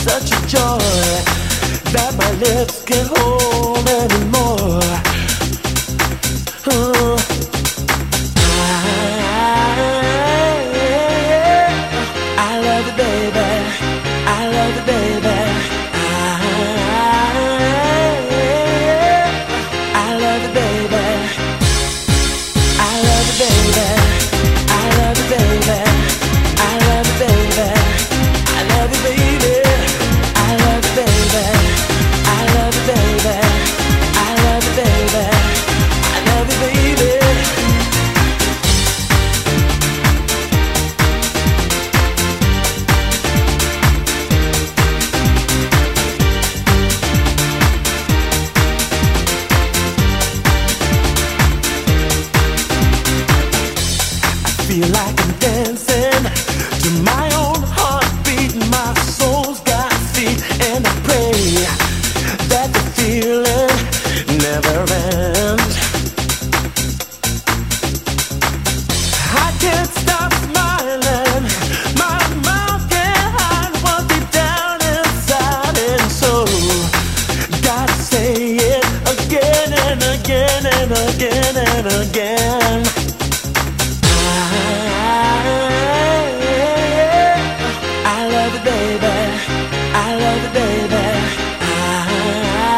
such a joy that my lips can't hold anymore. I love you, baby. I love you, baby. I love you, baby. I love you, baby. I love you, baby. I love you, baby. I love you, baby. I love you, baby. I love you, baby. I love you, baby. I love you, baby. Feel like I'm dancing to my own heartbeat. My soul's got feet, and I pray that the feeling never ends. I can't stop smiling. My mouth can't hide what's deep down inside, and so gotta say it again and again and again and again. I love you, baby. I love you, baby.